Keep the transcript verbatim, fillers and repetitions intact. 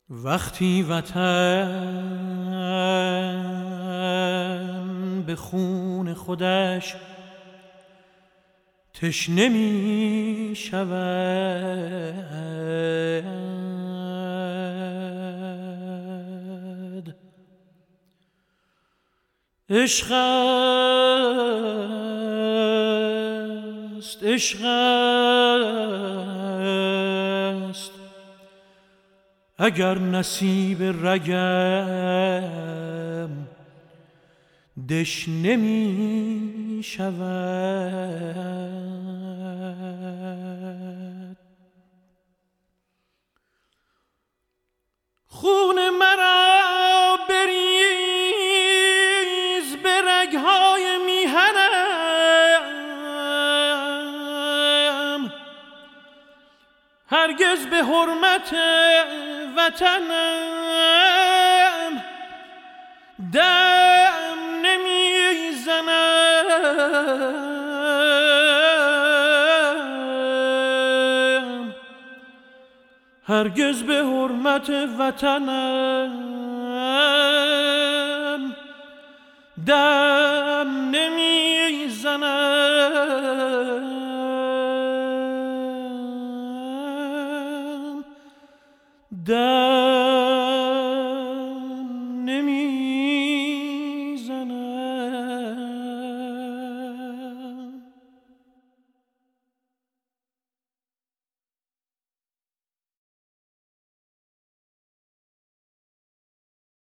وقتی وطن به خون خودش تشنه می شود، عشق است، عشق است اگر نصیب رگم دشنه می شود. خون مرا بریز به رگهای میهنم، هرگز به حرمت وطنم دم نمیزنم، هرگز به حرمت وطنم دم نمیزنم، دم